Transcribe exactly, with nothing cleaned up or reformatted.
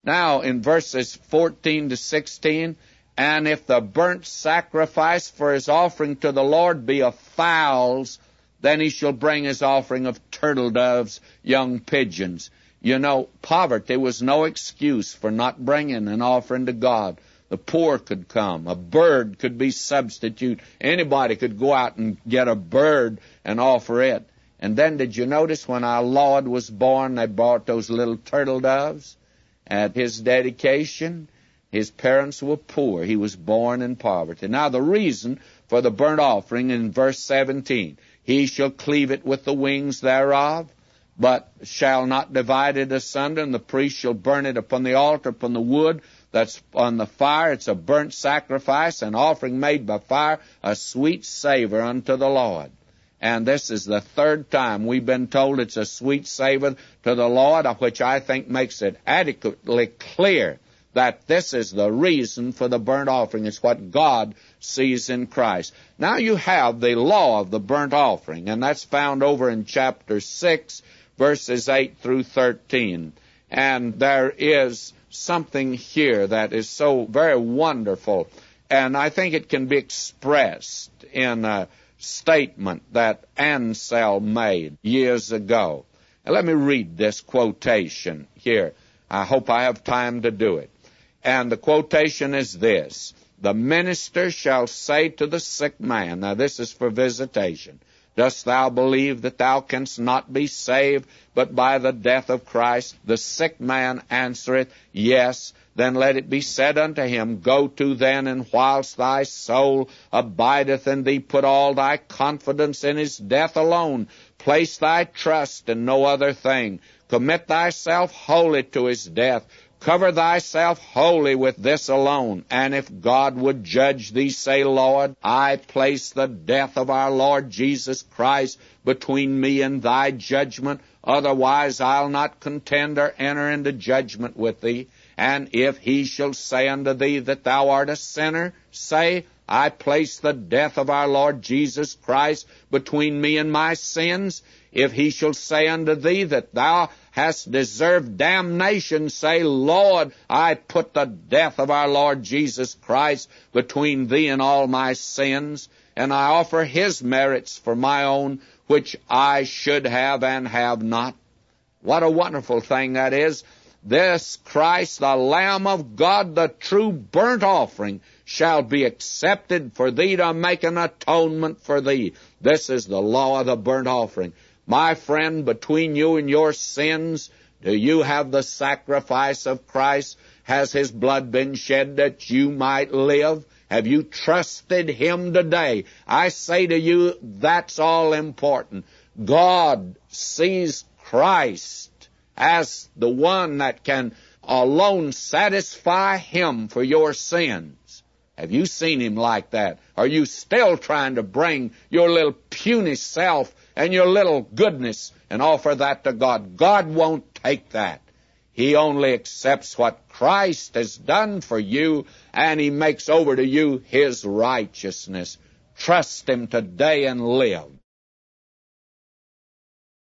Now, in verses fourteen to sixteen, and if the burnt sacrifice for his offering to the Lord be of fowls, then he shall bring his offering of turtle doves, young pigeons. You know, poverty was no excuse for not bringing an offering to God. The poor could come. A bird could be substitute. Anybody could go out and get a bird and offer it. And then did you notice when our Lord was born, they brought those little turtle doves? At his dedication, his parents were poor. He was born in poverty. Now the reason for the burnt offering in verse seventeen, he shall cleave it with the wings thereof, but shall not divide it asunder, and the priest shall burn it upon the altar, upon the wood that's on the fire. It's a burnt sacrifice, an offering made by fire, a sweet savor unto the Lord. And this is the third time we've been told it's a sweet savor to the Lord, which I think makes it adequately clear that this is the reason for the burnt offering. It's what God sees in Christ. Now you have the law of the burnt offering, and that's found over in chapter six, verses eight through thirteen. And there is something here that is so very wonderful, and I think it can be expressed in a statement that Anselm made years ago. Now, let me read this quotation here. I hope I have time to do it. And the quotation is this: the minister shall say to the sick man, now this is for visitation, dost thou believe that thou canst not be saved but by the death of Christ? The sick man answereth, yes. Then let it be said unto him, go to then, and whilst thy soul abideth in thee, put all thy confidence in his death alone. Place thy trust in no other thing. Commit thyself wholly to his death. Cover thyself wholly with this alone. And if God would judge thee, say, Lord, I place the death of our Lord Jesus Christ between me and thy judgment. Otherwise I'll not contend or enter into judgment with thee. And if he shall say unto thee that thou art a sinner, say, I place the death of our Lord Jesus Christ between me and my sins. If he shall say unto thee that thou hast deserved damnation, say, Lord, I put the death of our Lord Jesus Christ between thee and all my sins, and I offer his merits for my own, which I should have and have not. What a wonderful thing that is. This Christ, the Lamb of God, the true burnt offering, shall be accepted for thee to make an atonement for thee. This is the law of the burnt offering. My friend, between you and your sins, do you have the sacrifice of Christ? Has his blood been shed that you might live? Have you trusted him today? I say to you, that's all important. God sees Christ as the one that can alone satisfy him for your sins. Have you seen him like that? Are you still trying to bring your little puny self and your little goodness and offer that to God? God won't take that. He only accepts what Christ has done for you, and he makes over to you his righteousness. Trust him today and live.